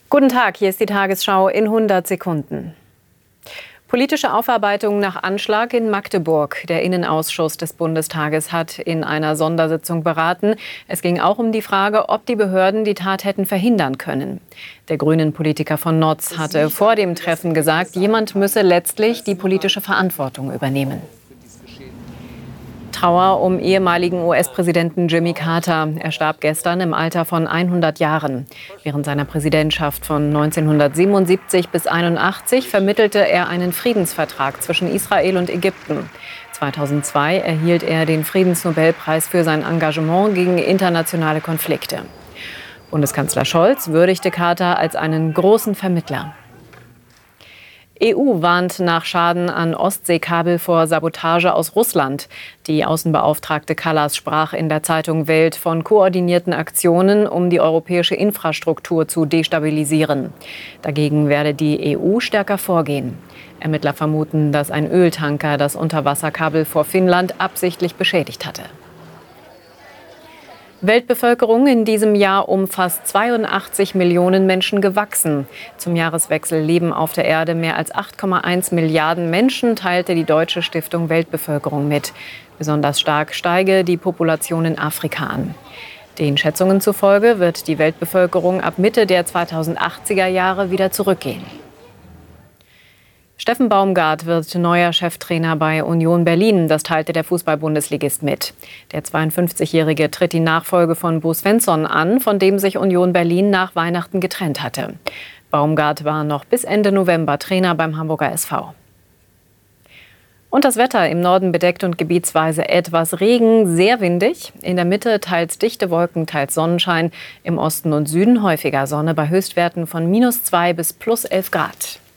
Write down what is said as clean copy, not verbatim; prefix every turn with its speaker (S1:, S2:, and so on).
S1: Guten Tag, hier ist die Tagesschau in 100 Sekunden. Politische Aufarbeitung nach Anschlag in Magdeburg. Der Innenausschuss des Bundestages hat in einer Sondersitzung beraten. Es ging auch um die Frage, ob die Behörden die Tat hätten verhindern können. Der Grünen-Politiker von Notz hatte vor dem Treffen gesagt, jemand müsse letztlich die politische Verantwortung übernehmen. Trauer um ehemaligen US-Präsidenten Jimmy Carter. Er starb gestern im Alter von 100 Jahren. Während seiner Präsidentschaft von 1977 bis 1981 vermittelte er einen Friedensvertrag zwischen Israel und Ägypten. 2002 erhielt er den Friedensnobelpreis für sein Engagement gegen internationale Konflikte. Bundeskanzler Scholz würdigte Carter als einen großen Vermittler. EU warnt nach Schaden an Ostseekabel vor Sabotage aus Russland. Die Außenbeauftragte Kallas sprach in der Zeitung Welt von koordinierten Aktionen, um die europäische Infrastruktur zu destabilisieren. Dagegen werde die EU stärker vorgehen. Ermittler vermuten, dass ein Öltanker das Unterwasserkabel vor Finnland absichtlich beschädigt hatte. Weltbevölkerung in diesem Jahr um fast 82 Millionen Menschen gewachsen. Zum Jahreswechsel leben auf der Erde mehr als 8,1 Milliarden Menschen, teilte die Deutsche Stiftung Weltbevölkerung mit. Besonders stark steige die Population in Afrika an. Den Schätzungen zufolge wird die Weltbevölkerung ab Mitte der 2080er Jahre wieder zurückgehen. Steffen Baumgart wird neuer Cheftrainer bei Union Berlin, das teilte der Fußball-Bundesligist mit. Der 52-Jährige tritt die Nachfolge von Bo Svensson an, von dem sich Union Berlin nach Weihnachten getrennt hatte. Baumgart war noch bis Ende November Trainer beim Hamburger SV. Und das Wetter: im Norden bedeckt und gebietsweise etwas Regen, sehr windig. In der Mitte teils dichte Wolken, teils Sonnenschein. Im Osten und Süden häufiger Sonne bei Höchstwerten von -2 bis +11 Grad.